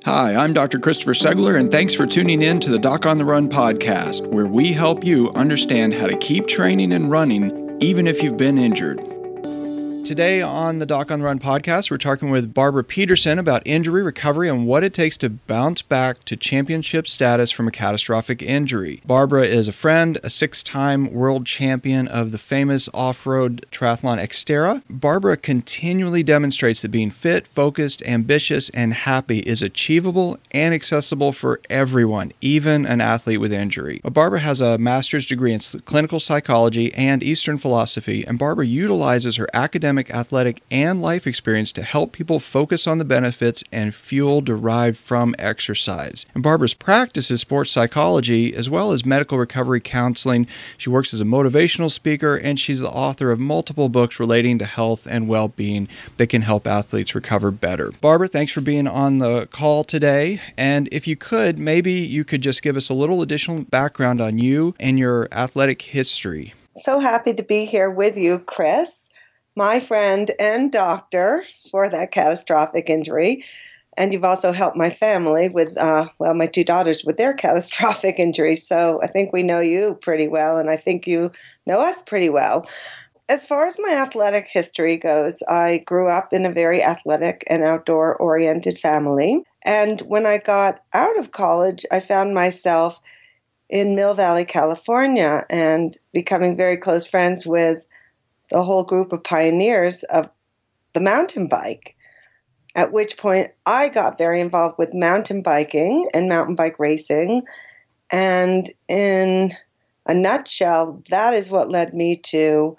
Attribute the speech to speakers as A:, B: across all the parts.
A: Hi, I'm Dr. Christopher Segler, and thanks for tuning in to the Doc on the Run podcast, where we help you understand how to keep training and running even if you've been injured. Today on the Doc on the Run podcast, we're talking with Barbara Peterson about injury recovery and what it takes to bounce back to championship status from a catastrophic injury. Barbara is a friend, a 6-time world champion of the famous off-road triathlon Xterra. Barbara continually demonstrates that being fit, focused, ambitious, and happy is achievable and accessible for everyone, even an athlete with injury. Barbara has a master's degree in clinical psychology and Eastern philosophy, and Barbara utilizes her academic, athletic, and life experience to help people focus on the benefits and fuel derived from exercise. And Barbara's practices sports psychology as well as medical recovery counseling. She works as a motivational speaker, and she's the author of multiple books relating to health and well-being that can help athletes recover better. Barbara, thanks for being on the call today. And if you could, maybe you could just give us a little additional background on you and your athletic history.
B: So happy to be here with you, Chris, my friend and doctor for that catastrophic injury. And you've also helped my family with, my 2 daughters with their catastrophic injuries. So I think we know you pretty well, and I think you know us pretty well. As far as my athletic history goes, I grew up in a very athletic and outdoor-oriented family. And when I got out of college, I found myself in Mill Valley, California, and becoming very close friends with the whole group of pioneers of the mountain bike, at which point I got very involved with mountain biking and mountain bike racing. And in a nutshell, that is what led me to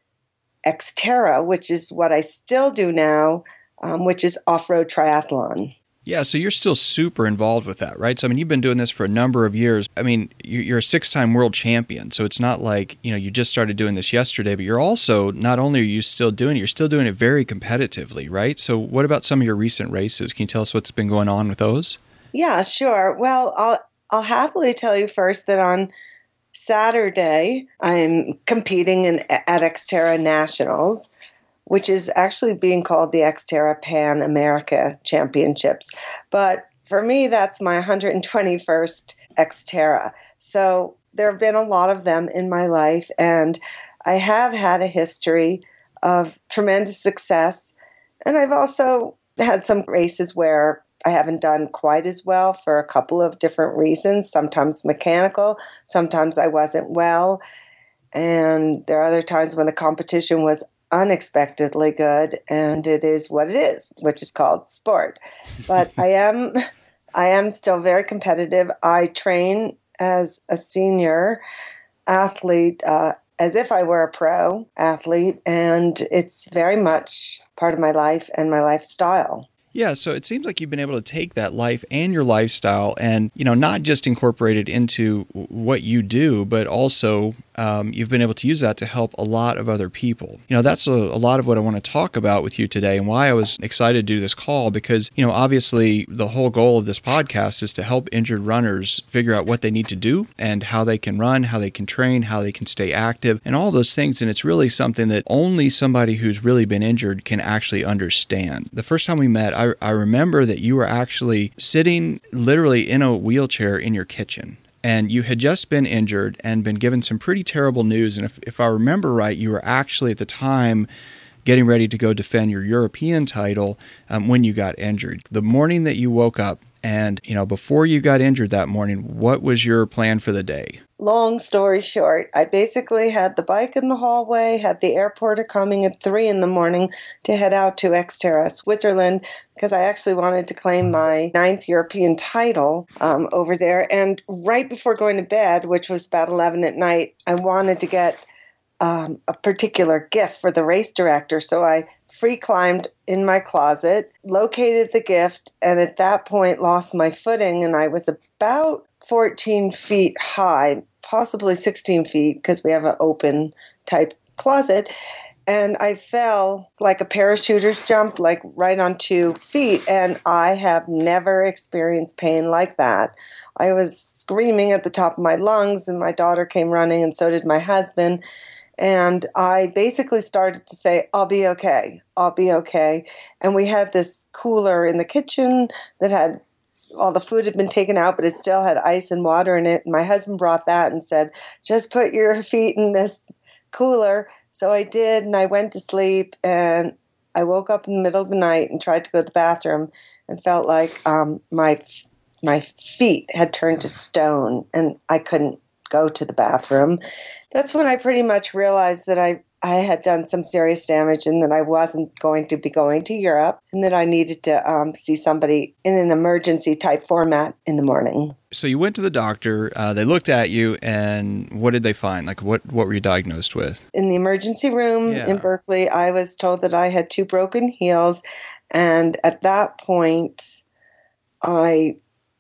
B: Xterra, which is what I still do now, which is off-road triathlon.
A: Yeah, so you're still super involved with that, right? So, I mean, you've been doing this for a number of years. I mean, you're a 6-time world champion, so it's not like, you just started doing this yesterday, but you're also, not only are you still doing it, you're still doing it very competitively, right? So what about some of your recent races? Can you tell us what's been going on with those?
B: Yeah, sure. Well, I'll happily tell you first that on Saturday, I'm competing at Xterra Nationals, which is actually being called the Xterra Pan America Championships. But for me, that's my 121st Xterra. So there have been a lot of them in my life, and I have had a history of tremendous success. And I've also had some races where I haven't done quite as well for a couple of different reasons, sometimes mechanical, sometimes I wasn't well. And there are other times when the competition was unexpectedly good, and it is what it is, which is called sport. But I am still very competitive. I train as a senior athlete, as if I were a pro athlete, and it's very much part of my life and my lifestyle.
A: Yeah, so it seems like you've been able to take that life and your lifestyle and, not just incorporate it into what you do, but also you've been able to use that to help a lot of other people. That's a lot of what I want to talk about with you today and why I was excited to do this call because, obviously the whole goal of this podcast is to help injured runners figure out what they need to do and how they can run, how they can train, how they can stay active, and all those things. And it's really something that only somebody who's really been injured can actually understand. The first time we met, I remember that you were actually sitting literally in a wheelchair in your kitchen. And you had just been injured and been given some pretty terrible news. And if I remember right, you were actually at the time getting ready to go defend your European title when you got injured. The morning that you woke up and, before you got injured that morning, what was your plan for the day?
B: Long story short, I basically had the bike in the hallway, had the airporter coming at 3 a.m. to head out to Xterra, Switzerland, because I actually wanted to claim my 9th European title over there. And right before going to bed, which was about 11 at night, I wanted to get a particular gift for the race director. So I free climbed in my closet, located the gift, and at that point lost my footing. And I was about 14 feet high, possibly 16 feet, because we have an open type closet. And I fell like a parachuter's jump, like right on 2 feet. And I have never experienced pain like that. I was screaming at the top of my lungs, and my daughter came running, and so did my husband. And I basically started to say, I'll be okay. I'll be okay. And we had this cooler in the kitchen that had all the food had been taken out, but it still had ice and water in it. And my husband brought that and said, just put your feet in this cooler. So I did, and I went to sleep, and I woke up in the middle of the night and tried to go to the bathroom and felt like my feet had turned to stone, and I couldn't go to the bathroom. That's when I pretty much realized that I had done some serious damage and that I wasn't going to be going to Europe, and that I needed to see somebody in an emergency type format in the morning.
A: So you went to the doctor, they looked at you, and what did they find? Like, what were you diagnosed with?
B: In the emergency room in Berkeley, I was told that I had 2 broken heels, and at that point, I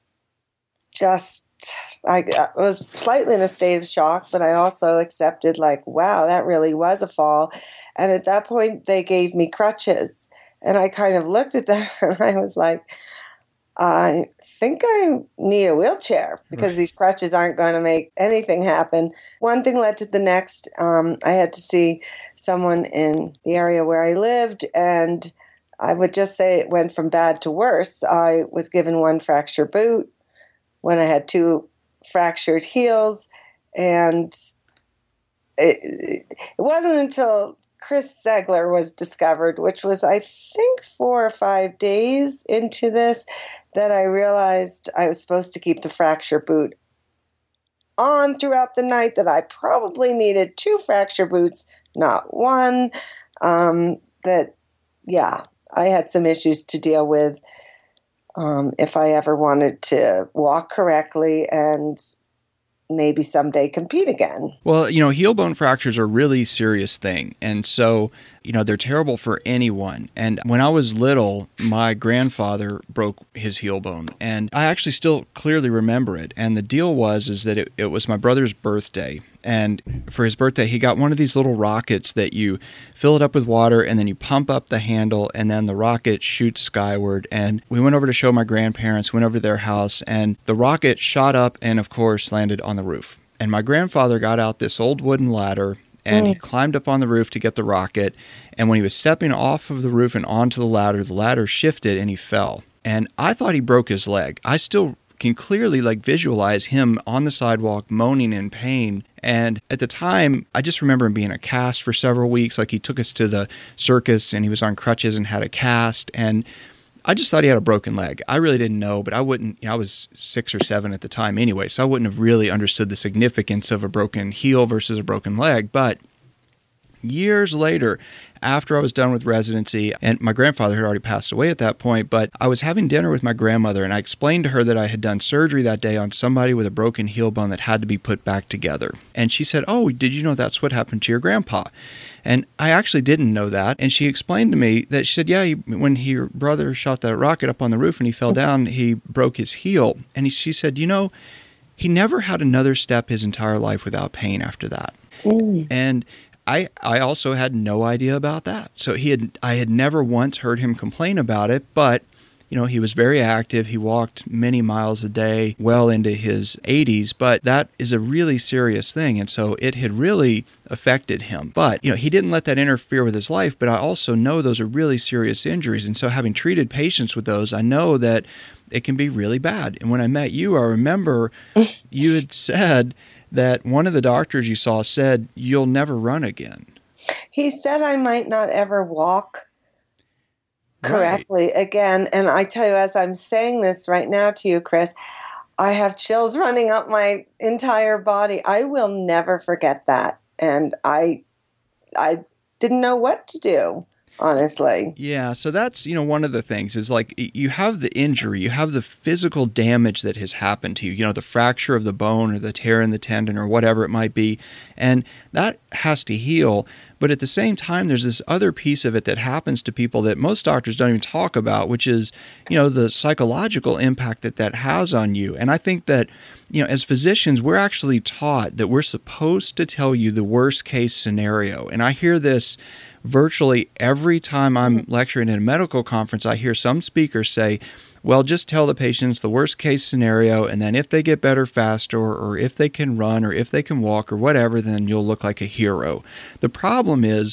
B: was slightly in a state of shock, but I also accepted, like, wow, that really was a fall. And at that point, they gave me crutches. And I kind of looked at them and I was like, I think I need a wheelchair because these crutches aren't going to make anything happen. One thing led to the next. I had to see someone in the area where I lived, and I would just say it went from bad to worse. I was given 1 fractured boot when I had 2 fractured heels, and it wasn't until Chris Zegler was discovered, which was, I think, 4 or 5 days into this, that I realized I was supposed to keep the fracture boot on throughout the night, that I probably needed 2 fracture boots, not 1. I had some issues to deal with if I ever wanted to walk correctly and maybe someday compete again.
A: Well, heel bone fractures are a really serious thing. And so, they're terrible for anyone. And when I was little, my grandfather broke his heel bone. And I actually still clearly remember it. And the deal was that it was my brother's birthday. And for his birthday, he got one of these little rockets that you fill it up with water and then you pump up the handle and then the rocket shoots skyward. And we went over to show my grandparents, went over to their house, and the rocket shot up and, of course, landed on the roof. And my grandfather got out this old wooden ladder and he climbed up on the roof to get the rocket. And when he was stepping off of the roof and onto the ladder shifted and he fell. And I thought he broke his leg. I still can clearly visualize him on the sidewalk moaning in pain. And at the time, I just remember him being in a cast for several weeks. He took us to the circus and he was on crutches and had a cast. And I just thought he had a broken leg. I really didn't know, but I wouldn't, I was 6 or 7 at the time anyway, so I wouldn't have really understood the significance of a broken heel versus a broken leg. But years later, after I was done with residency, and my grandfather had already passed away at that point, but I was having dinner with my grandmother, and I explained to her that I had done surgery that day on somebody with a broken heel bone that had to be put back together. And she said, "Oh, did you know that's what happened to your grandpa?" And I actually didn't know that. And she explained to me that, she said, yeah, when your brother shot that rocket up on the roof and he fell down, he broke his heel. And she said, he never had another step his entire life without pain after that. And I also had no idea about that. So I had never once heard him complain about it, but he was very active. He walked many miles a day, well into his 80s, but that is a really serious thing. And so it had really affected him. But, he didn't let that interfere with his life, but I also know those are really serious injuries. And so having treated patients with those, I know that it can be really bad. And when I met you, I remember you had said that one of the doctors you saw said, "You'll never run again."
B: He said I might not ever walk correctly again. And I tell you, as I'm saying this right now to you, Chris, I have chills running up my entire body. I will never forget that. And I didn't know what to do, honestly.
A: Yeah, so that's, one of the things is you have the injury, you have the physical damage that has happened to you, the fracture of the bone or the tear in the tendon or whatever it might be, and that has to heal. But at the same time, there's this other piece of it that happens to people that most doctors don't even talk about, which is, the psychological impact that has on you. And I think that, as physicians, we're actually taught that we're supposed to tell you the worst case scenario. And I hear this virtually every time I'm lecturing at a medical conference. I hear some speakers say, well, just tell the patients the worst case scenario, and then if they get better faster, or if they can run, or if they can walk, or whatever, then you'll look like a hero. The problem is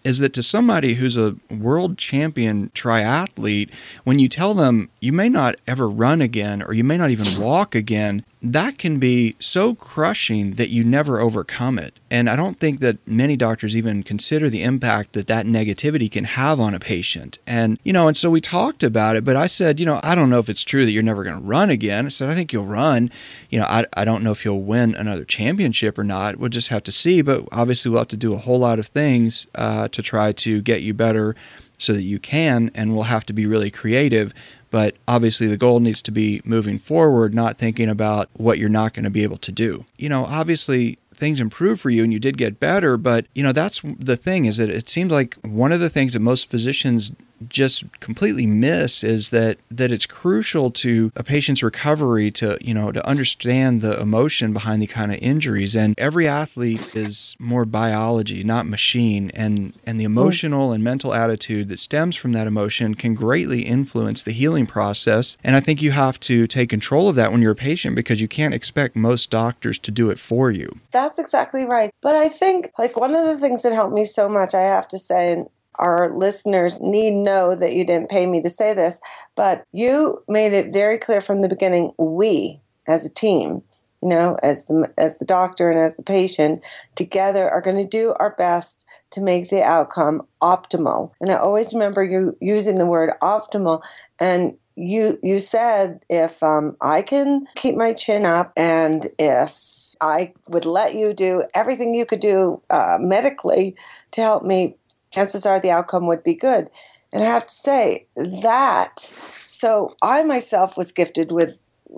A: is that to somebody who's a world champion triathlete, when you tell them you may not ever run again or you may not even walk again, that can be so crushing that you never overcome it. And I don't think that many doctors even consider the impact that that negativity can have on a patient. And, and so we talked about it, but I said, I don't know if it's true that you're never going to run again. I said, I think you'll run. I don't know if you'll win another championship or not. We'll just have to see. But obviously we'll have to do a whole lot of things to try to get you better so that you can, and we'll have to be really creative. But obviously the goal needs to be moving forward, not thinking about what you're not going to be able to do. Obviously things improved for you and you did get better, but that's the thing, is that it seems like one of the things that most physicians just completely miss is that it's crucial to a patient's recovery to understand the emotion behind the kind of injuries. And every athlete is more biology, not machine, and the emotional and mental attitude that stems from that emotion can greatly influence the healing process. And I think you have to take control of that when you're a patient, because you can't expect most doctors to do it for you.
B: That's exactly right. But I think one of the things that helped me so much, I have to say, and our listeners need know that you didn't pay me to say this, but you made it very clear from the beginning, we as a team, as the doctor and as the patient, together are going to do our best to make the outcome optimal. And I always remember you using the word optimal. And you said, if I can keep my chin up and if I would let you do everything you could do medically to help me, chances are the outcome would be good. And I have to say that, so I myself was gifted with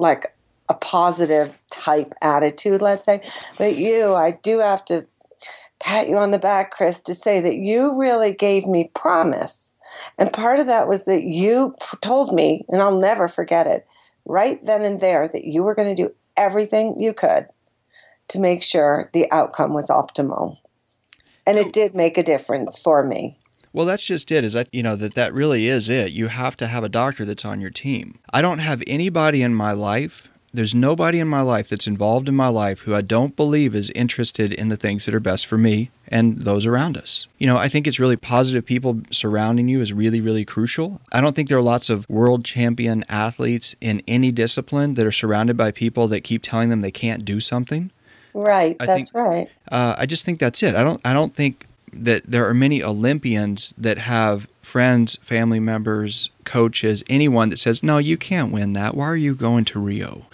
B: a positive type attitude, let's say. But I do have to pat you on the back, Chris, to say that you really gave me promise. And part of that was that you told me, and I'll never forget it, right then and there, that you were going to do everything you could to make sure the outcome was optimal. And it did make a difference for me.
A: Well, that's just it, is that really is it. You have to have a doctor that's on your team. I don't have anybody in my life, there's nobody in my life that's involved in my life who I don't believe is interested in the things that are best for me and those around us. I think it's really positive people surrounding you is really, really crucial. I don't think there are lots of world champion athletes in any discipline that are surrounded by people that keep telling them they can't do something.
B: Right, that's right.
A: I just think that's it. I don't think that there are many Olympians that have friends, family members, coaches, anyone that says, no, you can't win that. Why are you going to Rio?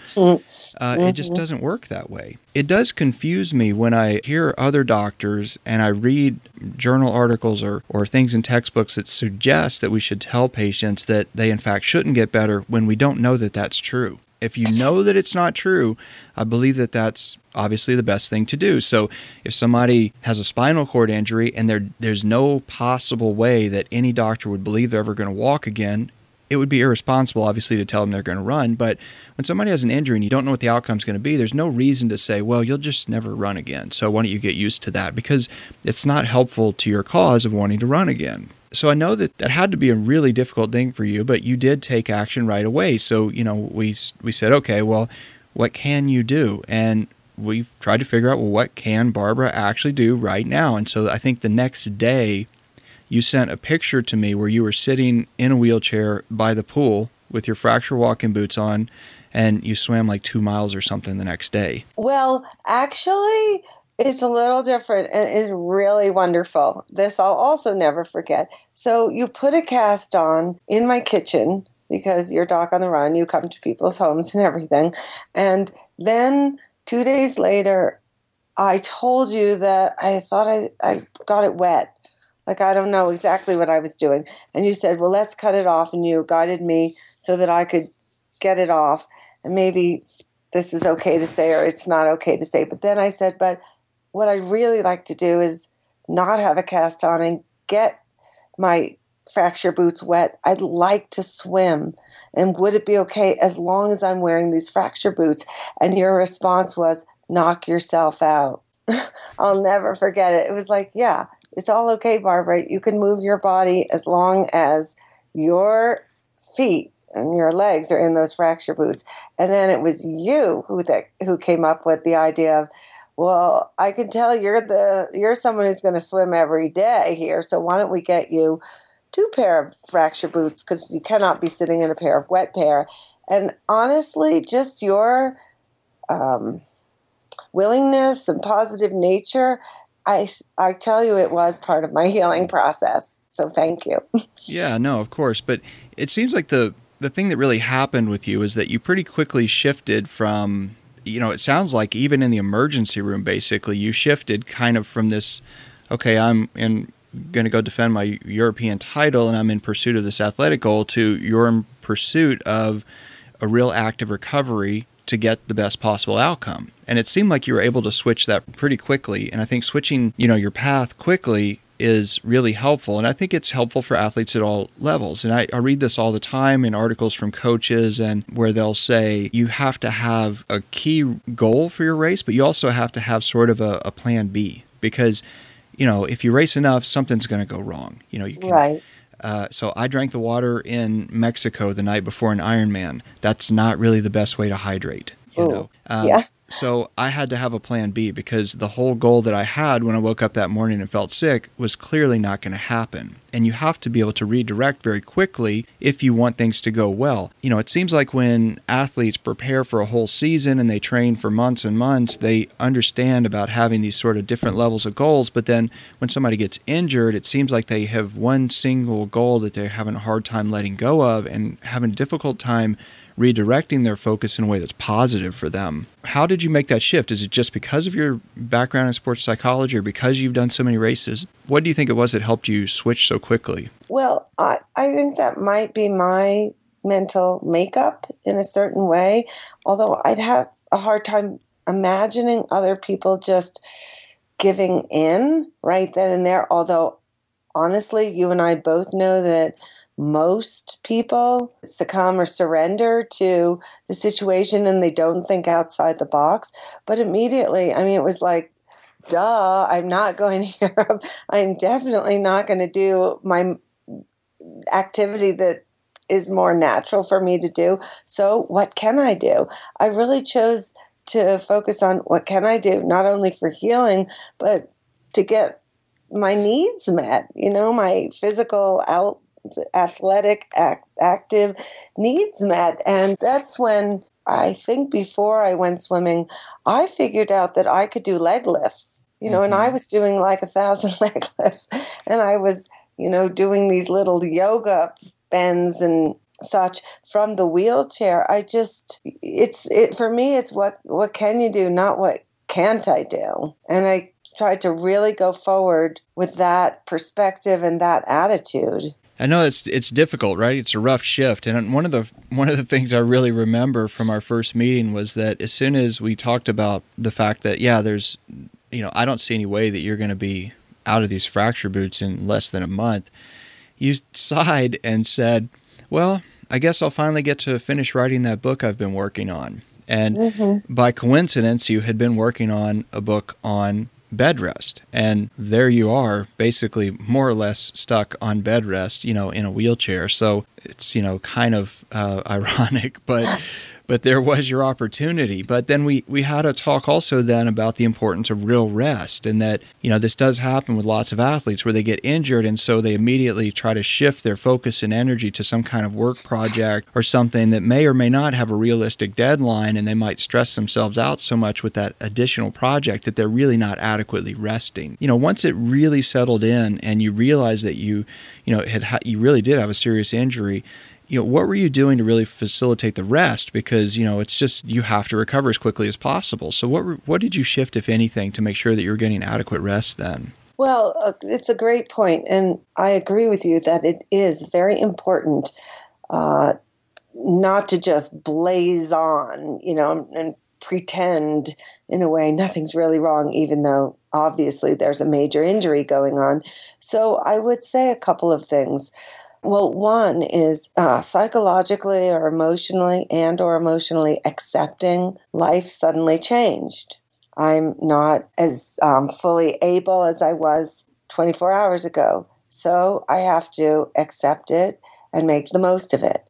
A: It just doesn't work that way. It does confuse me when I hear other doctors and I read journal articles or things in textbooks that suggest that we should tell patients that they in fact shouldn't get better when we don't know that that's true. If you know that it's not true, I believe that that's obviously the best thing to do. So if somebody has a spinal cord injury and there's no possible way that any doctor would believe they're ever going to walk again, it would be irresponsible, obviously, to tell them they're going to run. But when somebody has an injury and you don't know what the outcome's going to be, there's no reason to say, well, you'll just never run again. So why don't you get used to that? Because it's not helpful to your cause of wanting to run again. So I know that had to be a really difficult thing for you, but you did take action right away. So, we said, okay, well, what can you do? And we tried to figure out, well, what can Barbara actually do right now? And so I think the next day you sent a picture to me where you were sitting in a wheelchair by the pool with your fracture walking boots on, and you swam 2 miles or something the next day.
B: Well, actually, it's a little different and it's really wonderful. This I'll also never forget. So you put a cast on in my kitchen because you're Doc on the Run. You come to people's homes and everything. And then 2 days later, I told you that I thought I got it wet. I don't know exactly what I was doing. And you said, well, let's cut it off. And you guided me so that I could get it off. And maybe this is okay to say or it's not okay to say. But then I said, but what I really like to do is not have a cast on and get my fracture boots wet. I'd like to swim. And would it be okay as long as I'm wearing these fracture boots? And your response was, knock yourself out. I'll never forget it. It was yeah, it's all okay, Barbara. You can move your body as long as your feet and your legs are in those fracture boots. And then it was you who came up with the idea of, Well, I can tell you're someone who's going to swim every day here. So why don't we get you 2 pair of fracture boots, because you cannot be sitting in a pair of wet pair. And honestly, just your willingness and positive nature, I tell you, it was part of my healing process. So thank you.
A: Yeah, no, of course. But it seems like the thing that really happened with you is that you pretty quickly shifted from, it sounds like even in the emergency room, basically, you shifted kind of from this, okay, I'm going to go defend my European title and I'm in pursuit of this athletic goal, to you're in pursuit of a real active recovery to get the best possible outcome. And it seemed like you were able to switch that pretty quickly. And I think switching, your path quickly is really helpful. And I think it's helpful for athletes at all levels. And I read this all the time in articles from coaches, and where they'll say you have to have a key goal for your race, but you also have to have sort of a plan B, because, if you race enough, something's going to go wrong. You can,
B: right.
A: So I drank the water in Mexico the night before an Ironman. That's not really the best way to hydrate,
B: Yeah.
A: So I had to have a plan B, because the whole goal that I had when I woke up that morning and felt sick was clearly not going to happen. And you have to be able to redirect very quickly if you want things to go well. It seems like when athletes prepare for a whole season and they train for months and months, they understand about having these sort of different levels of goals. But then when somebody gets injured, it seems like they have one single goal that they're having a hard time letting go of and having a difficult time redirecting their focus in a way that's positive for them. How did you make that shift? Is it just because of your background in sports psychology, or because you've done so many races? What do you think it was that helped you switch so quickly?
B: Well, I think that might be my mental makeup in a certain way, although I'd have a hard time imagining other people just giving in right then and there. Although, honestly, you and I both know that most people succumb or surrender to the situation and they don't think outside the box. But immediately, it was like, duh, I'm not going to Europe. I'm definitely not going to do my activity that is more natural for me to do. So what can I do? I really chose to focus on what can I do, not only for healing, but to get my needs met, my physical athletic, active needs met. And that's when I think before I went swimming, I figured out that I could do leg lifts, and I was doing like 1,000 leg lifts, and I was, doing these little yoga bends and such from the wheelchair. For me, it's what can you do, not what can't I do. And I tried to really go forward with that perspective and that attitude.
A: I know it's difficult, right? It's a rough shift. And one of the things I really remember from our first meeting was that as soon as we talked about the fact that, there's, I don't see any way that you're going to be out of these fracture boots in less than a month, you sighed and said, well, I guess I'll finally get to finish writing that book I've been working on. And by coincidence, you had been working on a book on bed rest. And there you are, basically more or less stuck on bed rest, in a wheelchair. So it's, kind of ironic, but there was your opportunity. But then we had a talk also then about the importance of real rest, and that, this does happen with lots of athletes where they get injured, and so they immediately try to shift their focus and energy to some kind of work project or something that may or may not have a realistic deadline, and they might stress themselves out so much with that additional project that they're really not adequately resting. Once it really settled in and you realized that you really did have a serious injury, what were you doing to really facilitate the rest? Because, it's just, you have to recover as quickly as possible. So what did you shift, if anything, to make sure that you were getting adequate rest then?
B: Well, it's a great point. And I agree with you that it is very important not to just blaze on, and pretend in a way nothing's really wrong, even though obviously there's a major injury going on. So I would say a couple of things. Well, one is psychologically or emotionally accepting life suddenly changed. I'm not as fully able as I was 24 hours ago. So I have to accept it and make the most of it.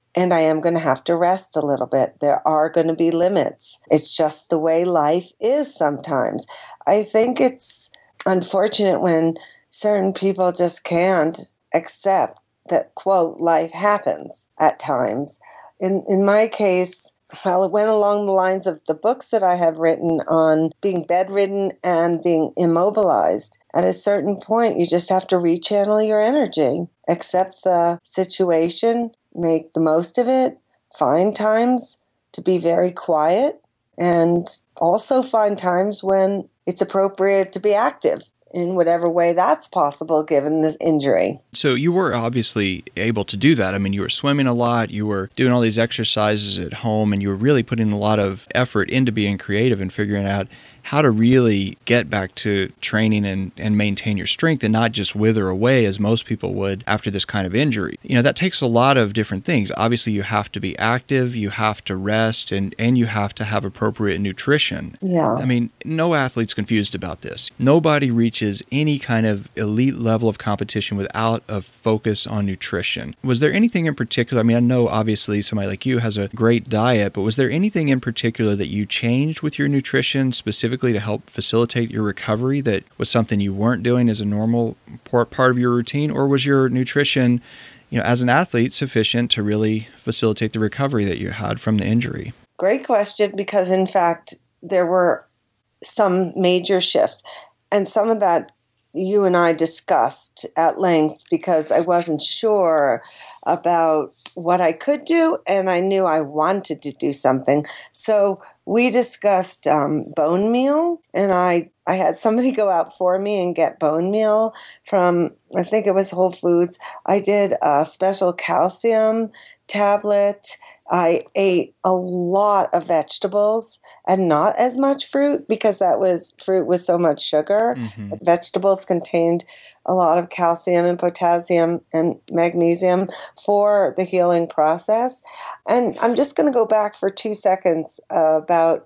B: and I am going to have to rest a little bit. There are going to be limits. It's just the way life is sometimes. I think it's unfortunate when certain people just can't accept that, quote, life happens at times. In my case, well, it went along the lines of the books that I have written on being bedridden and being immobilized. At a certain point, you just have to rechannel your energy, accept the situation, make the most of it, find times to be very quiet, and also find times when it's appropriate to be active in whatever way that's possible given the injury.
A: So you were obviously able to do that. I mean, you were swimming a lot, you were doing all these exercises at home, and you were really putting a lot of effort into being creative and figuring out how to really get back to training and maintain your strength and not just wither away as most people would after this kind of injury. You know, that takes a lot of different things. Obviously, you have to be active, you have to rest, and you have to have appropriate nutrition.
B: Yeah.
A: I mean, no athlete's confused about this. Nobody reaches any kind of elite level of competition without a focus on nutrition. Was there anything in particular? I mean, I know obviously somebody like you has a great diet, but was there anything in particular that you changed with your nutrition specifically to help facilitate your recovery that was something you weren't doing as a normal part of your routine? Or was your nutrition, as an athlete, sufficient to really facilitate the recovery that you had from the injury?
B: Great question, because in fact, there were some major shifts. And some of that you and I discussed at length because I wasn't sure about what I could do, and I knew I wanted to do something. So we discussed bone meal, and I had somebody go out for me and get bone meal from, I think it was Whole Foods. I did a special calcium tablet. I ate a lot of vegetables and not as much fruit because fruit was so much sugar. Mm-hmm. Vegetables contained a lot of calcium and potassium and magnesium for the healing process. And I'm just going to go back for 2 seconds about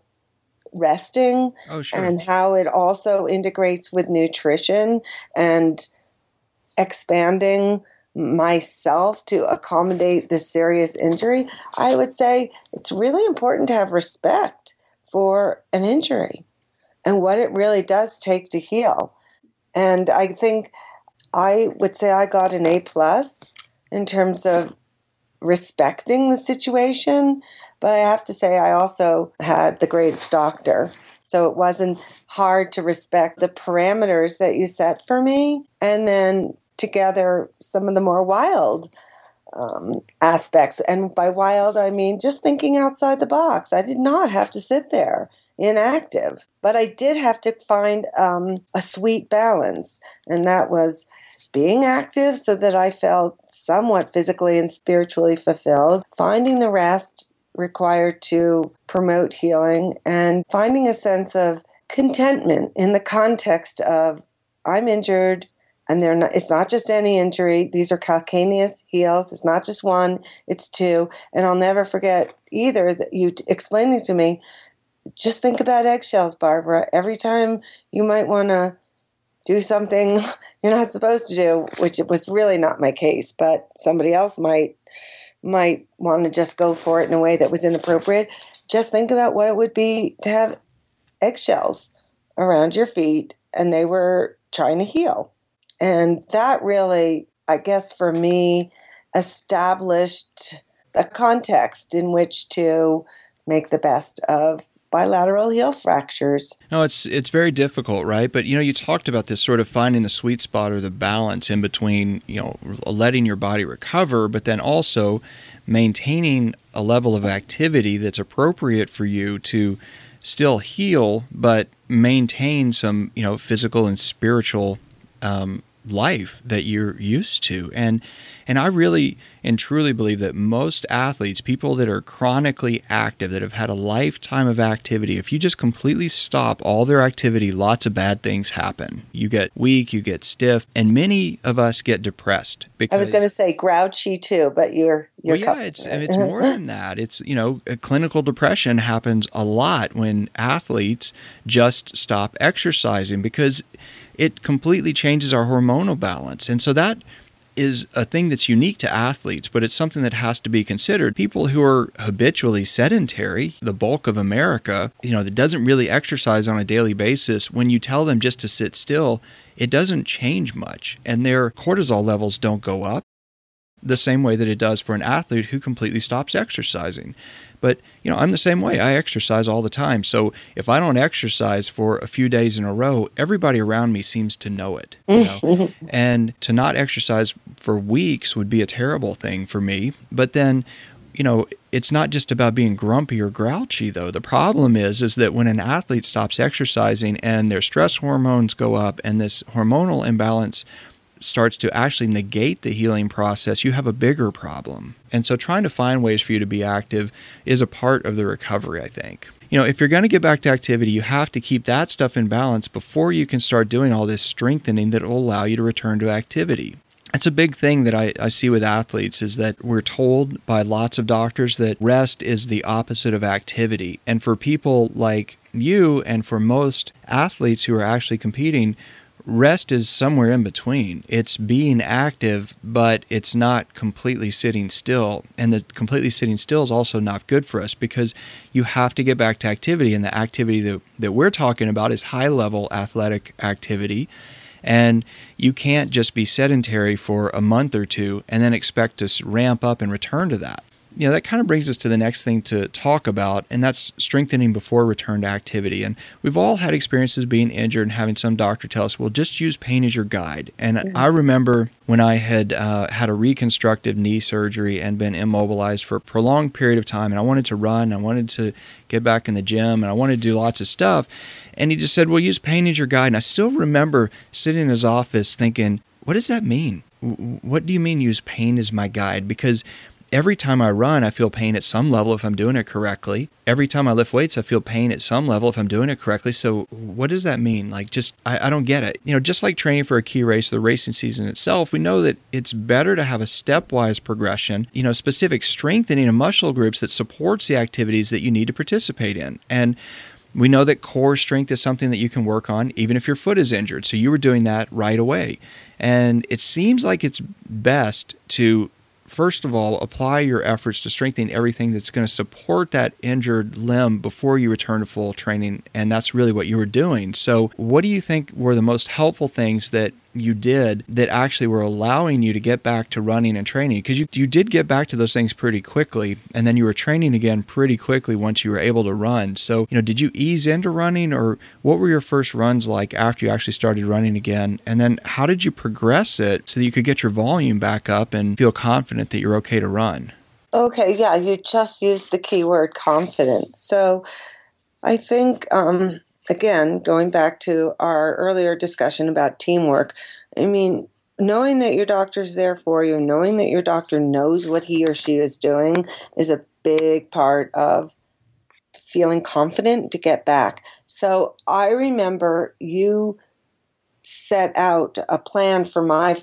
B: resting.
A: Oh, sure.
B: And how it also integrates with nutrition and expanding myself to accommodate this serious injury. I would say it's really important to have respect for an injury and what it really does take to heal. And I think I would say I got an A+ in terms of respecting the situation, but I have to say I also had the greatest doctor. So it wasn't hard to respect the parameters that you set for me, and then together some of the more wild aspects. And by wild, I mean just thinking outside the box. I did not have to sit there inactive, but I did have to find a sweet balance, and that was being active so that I felt somewhat physically and spiritually fulfilled, finding the rest required to promote healing, and finding a sense of contentment in the context of I'm injured, and it's not just any injury. These are calcaneus heels. It's not just one, it's two. And I'll never forget either that you explaining to me, just think about eggshells, Barbara. Every time you might want to do something you're not supposed to do, which it was really not my case, but somebody else might want to just go for it in a way that was inappropriate. Just think about what it would be to have eggshells around your feet, and they were trying to heal. And that really, I guess for me, established a context in which to make the best of bilateral heel fractures.
A: No, it's very difficult, right? But, you talked about this sort of finding the sweet spot or the balance in between, letting your body recover, but then also maintaining a level of activity that's appropriate for you to still heal, but maintain some, physical and spiritual life that you're used to. And I really and truly believe that most athletes, people that are chronically active, that have had a lifetime of activity, if you just completely stop all their activity, lots of bad things happen. You get weak, you get stiff, and many of us get depressed.
B: I was going to say grouchy too, but you're
A: it's more than that. It's, clinical depression happens a lot when athletes just stop exercising because it completely changes our hormonal balance. And so that is a thing that's unique to athletes, but it's something that has to be considered. People who are habitually sedentary, the bulk of America, that doesn't really exercise on a daily basis, when you tell them just to sit still, it doesn't change much, and their cortisol levels don't go up the same way that it does for an athlete who completely stops exercising. But, I'm the same way. I exercise all the time. So if I don't exercise for a few days in a row, everybody around me seems to know it. And to not exercise for weeks would be a terrible thing for me. But then, it's not just about being grumpy or grouchy, though. The problem is that when an athlete stops exercising and their stress hormones go up and this hormonal imbalance starts to actually negate the healing process, you have a bigger problem. And so trying to find ways for you to be active is a part of the recovery, I think. If you're going to get back to activity, you have to keep that stuff in balance before you can start doing all this strengthening that will allow you to return to activity. It's a big thing that I see with athletes is that we're told by lots of doctors that rest is the opposite of activity. And for people like you and for most athletes who are actually competing, rest is somewhere in between. It's being active, but it's not completely sitting still. And the completely sitting still is also not good for us because you have to get back to activity. And the activity that we're talking about is high-level athletic activity. And you can't just be sedentary for a month or two and then expect to ramp up and return to that. That kind of brings us to the next thing to talk about, and that's strengthening before return to activity. And we've all had experiences being injured and having some doctor tell us, well, just use pain as your guide. And I remember when I had had a reconstructive knee surgery and been immobilized for a prolonged period of time, and I wanted to run, I wanted to get back in the gym, and I wanted to do lots of stuff. And he just said, well, use pain as your guide. And I still remember sitting in his office thinking, what does that mean? What do you mean use pain as my guide? Because every time I run, I feel pain at some level if I'm doing it correctly. Every time I lift weights, I feel pain at some level if I'm doing it correctly. So what does that mean? I don't get it. Just like training for a key race, the racing season itself, we know that it's better to have a stepwise progression, specific strengthening of muscle groups that supports the activities that you need to participate in. And we know that core strength is something that you can work on even if your foot is injured. So you were doing that right away. And it seems like it's best to first of all, apply your efforts to strengthen everything that's going to support that injured limb before you return to full training. And that's really what you were doing. So what do you think were the most helpful things that you did that actually were allowing you to get back to running and training? Because you did get back to those things pretty quickly, and then you were training again pretty quickly once you were able to run. So, did you ease into running, or what were your first runs like after you actually started running again? And then how did you progress it so that you could get your volume back up and feel confident that you're okay to run?
B: Okay, yeah, you just used the keyword confidence. So I think, again, going back to our earlier discussion about teamwork, knowing that your doctor's there for you, knowing that your doctor knows what he or she is doing is a big part of feeling confident to get back. So I remember you set out a plan for my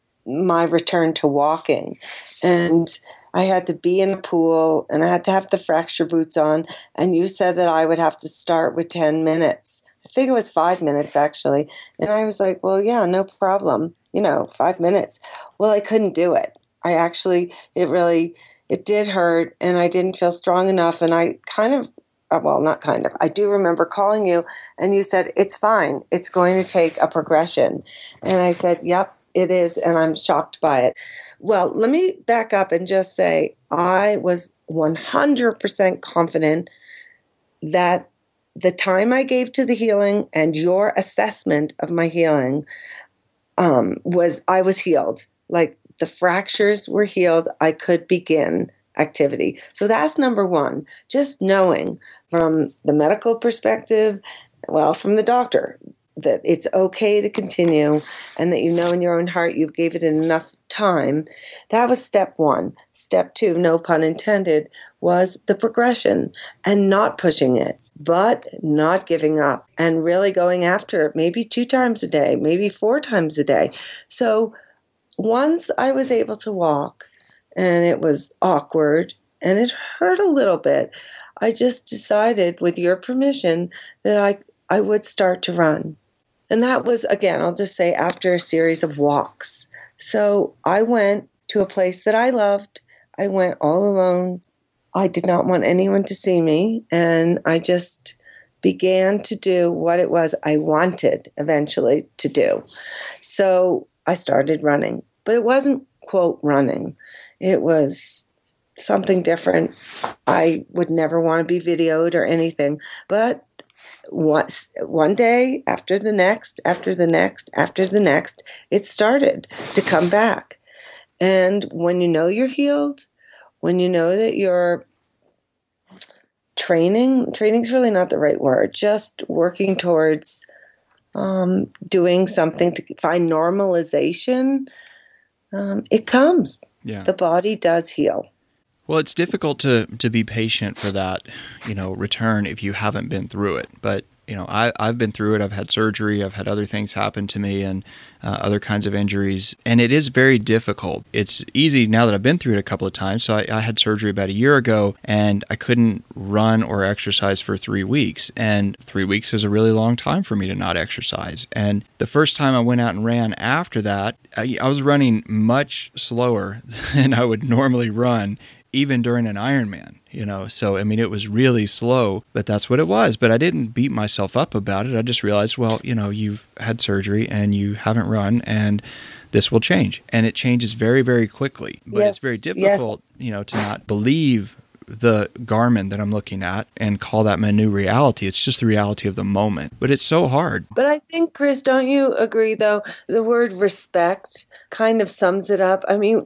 B: return to walking, and I had to be in a pool and I had to have the fracture boots on, and you said that I would have to start with 10 minutes. I think it was 5 minutes actually. And I was like, well, yeah, no problem. 5 minutes. Well, I couldn't do it. It did hurt and I didn't feel strong enough. And I I do remember calling you and you said, it's fine. It's going to take a progression. And I said, yep, it is. And I'm shocked by it. Well, let me back up and just say I was 100% confident that the time I gave to the healing and your assessment of my healing I was healed. Like the fractures were healed. I could begin activity. So that's number one, just knowing from the medical perspective, from the doctor, that it's okay to continue and that in your own heart you've gave it enough time. That was step one. Step two, no pun intended, was the progression and not pushing it, but not giving up and really going after it, maybe 2 times a day, maybe 4 times a day. So once I was able to walk, and it was awkward and it hurt a little bit, I just decided, with your permission, that I would start to run. And that was, again, I'll just say, after a series of walks. So I went to a place that I loved. I went all alone. I did not want anyone to see me. And I just began to do what it was I wanted eventually to do. So I started running, but it wasn't, quote, running. It was something different. I would never want to be videoed or anything. But one day after the next, it started to come back. And when you know you're healed, when you know that you're training's really not the right word, just working towards doing something to find normalization, it comes.
A: Yeah.
B: The body does heal.
A: Well, it's difficult to be patient for that, return if you haven't been through it. But, I've been through it. I've had surgery. I've had other things happen to me and other kinds of injuries. And it is very difficult. It's easy now that I've been through it a couple of times. So I had surgery about a year ago, and I couldn't run or exercise for 3 weeks. And 3 weeks is a really long time for me to not exercise. And the first time I went out and ran after that, I was running much slower than I would normally run, even during an Ironman, So, it was really slow, but that's what it was. But I didn't beat myself up about it. I just realized, well, you've had surgery and you haven't run, and this will change. And it changes very, very quickly. But it's very difficult, to not believe the Garmin that I'm looking at and call that my new reality. It's just the reality of the moment. But it's so hard.
B: But I think, Chris, don't you agree, though, the word respect kind of sums it up?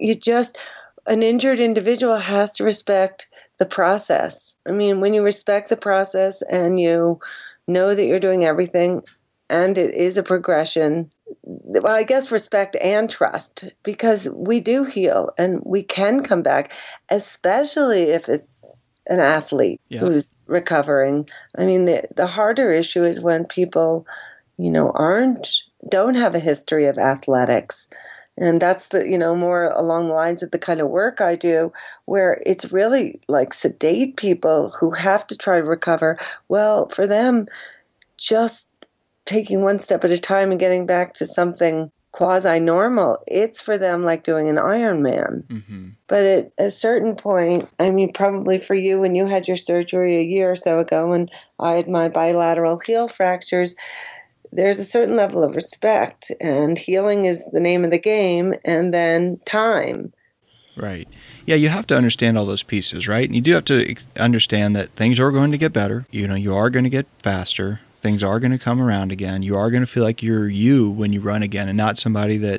B: An injured individual has to respect the process. When you respect the process and you know that you're doing everything and it is a progression, well, I guess respect and trust, because we do heal and we can come back, especially if it's an athlete who's recovering. The harder issue is when people, don't have a history of athletics. And that's more along the lines of the kind of work I do, where it's really like sedate people who have to try to recover. Well, for them, just taking one step at a time and getting back to something quasi-normal, it's for them like doing an Ironman. Mm-hmm. But at a certain point, probably for you when you had your surgery a year or so ago, and I had my bilateral heel fractures, there's a certain level of respect, and healing is the name of the game, and then time.
A: Right. Yeah, you have to understand all those pieces, right? And you do have to understand that things are going to get better. You are going to get faster. Things are going to come around again. You are going to feel like you're you when you run again, and not somebody that,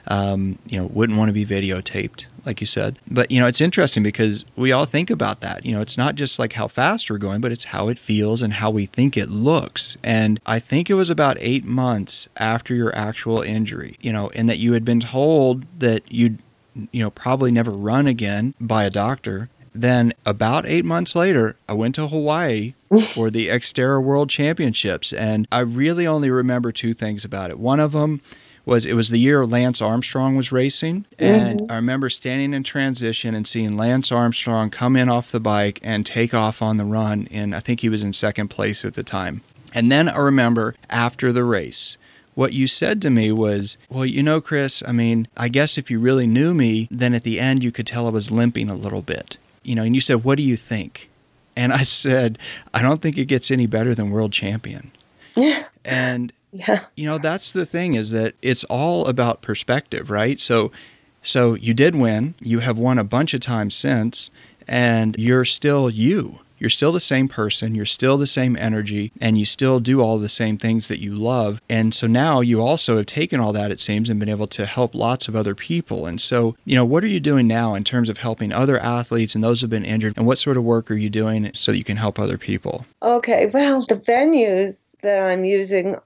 A: wouldn't want to be videotaped, like you said. But, it's interesting because we all think about that. It's not just like how fast we're going, but it's how it feels and how we think it looks. And I think it was about 8 months after your actual injury, and that you had been told that you'd, probably never run again by a doctor. Then about 8 months later, I went to Hawaii for the Xterra World Championships. And I really only remember two things about it. One of them was, it was the year Lance Armstrong was racing. And I remember standing in transition and seeing Lance Armstrong come in off the bike and take off on the run. And I think he was in second place at the time. And then I remember after the race, what you said to me was, well, Chris, I guess if you really knew me, then at the end you could tell I was limping a little bit. And you said, what do you think? And I said, I don't think it gets any better than world champion. Yeah. And, that's the thing, is that it's all about perspective, right? So you did win. You have won a bunch of times since, and you're still you. You're still the same person, you're still the same energy, and you still do all the same things that you love. And so now you also have taken all that, it seems, and been able to help lots of other people. And so, what are you doing now in terms of helping other athletes and those who have been injured? And what sort of work are you doing so that you can help other people?
B: Okay, well, the venues that I'm using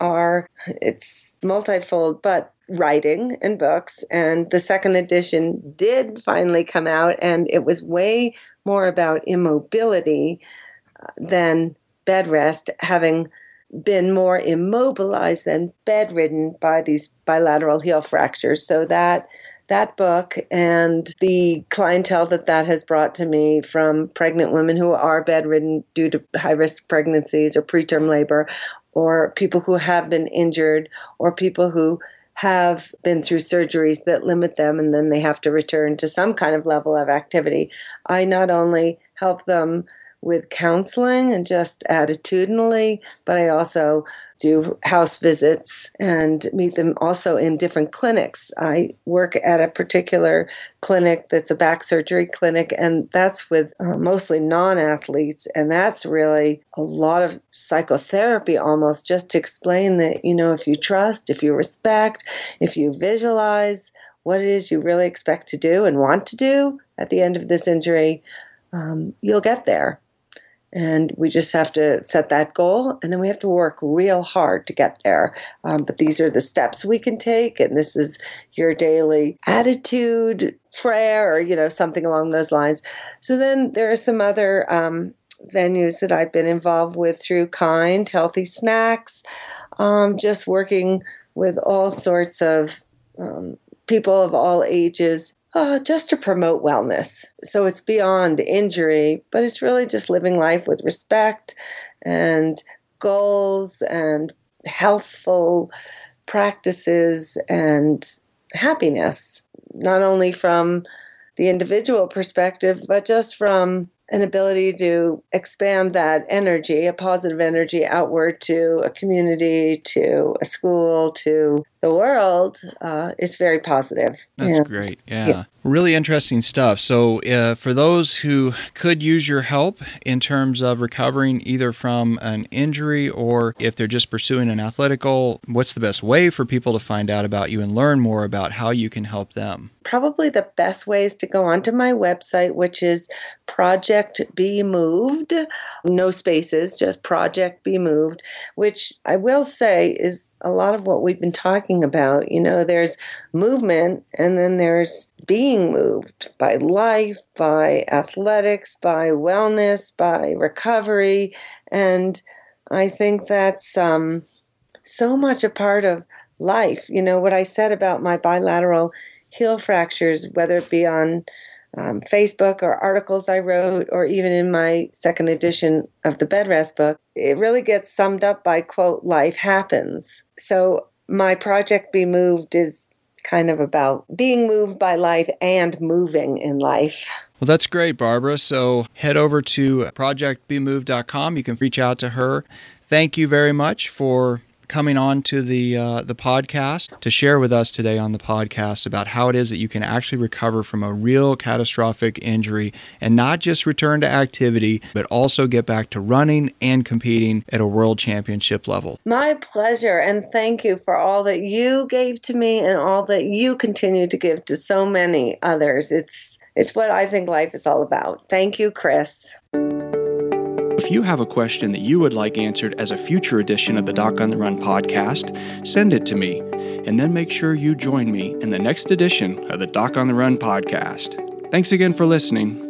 B: it's multifold, but writing and books, and the second edition did finally come out, and it was way more about immobility than bed rest, having been more immobilized than bedridden by these bilateral heel fractures. So that book and the clientele that has brought to me from pregnant women who are bedridden due to high-risk pregnancies or preterm labor, or people who have been injured, or people who have been through surgeries that limit them and then they have to return to some kind of level of activity. I not only help them with counseling and just attitudinally, but I also do house visits and meet them also in different clinics. I work at a particular clinic that's a back surgery clinic, and that's with mostly non-athletes, and that's really a lot of psychotherapy almost, just to explain that, if you trust, if you respect, if you visualize what it is you really expect to do and want to do at the end of this injury, you'll get there. And we just have to set that goal, and then we have to work real hard to get there. But these are the steps we can take, and this is your daily attitude, prayer, or, something along those lines. So then there are some other venues that I've been involved with through Kind, Healthy Snacks, just working with all sorts of people of all ages, just to promote wellness. So it's beyond injury, but it's really just living life with respect and goals and healthful practices and happiness, not only from the individual perspective, but just from an ability to expand that energy, a positive energy outward to a community, to a school, to the world. It's very positive.
A: That's great. Yeah. Really interesting stuff. So for those who could use your help in terms of recovering either from an injury or if they're just pursuing an athletic goal, what's the best way for people to find out about you and learn more about how you can help them?
B: Probably the best way is to go onto my website, which is Project Be Moved. No spaces, just Project Be Moved, which I will say is a lot of what we've been talking about. There's movement, and then there's being moved by life, by athletics, by wellness, by recovery. And I think that's so much a part of life. What I said about my bilateral heel fractures, whether it be on Facebook or articles I wrote, or even in my second edition of the Bed Rest book, it really gets summed up by, quote, life happens. So my Project Be Moved is kind of about being moved by life and moving in life.
A: Well, that's great, Barbara. So head over to projectbemoved.com. You can reach out to her. Thank you very much for coming on to the podcast to share with us today on the podcast about how it is that you can actually recover from a real catastrophic injury and not just return to activity, but also get back to running and competing at a world championship level.
B: My pleasure, and thank you for all that you gave to me and all that you continue to give to so many others. It's what I think life is all about. Thank you, Chris.
A: If you have a question that you would like answered as a future edition of the Doc on the Run podcast, send it to me, and then make sure you join me in the next edition of the Doc on the Run podcast. Thanks again for listening.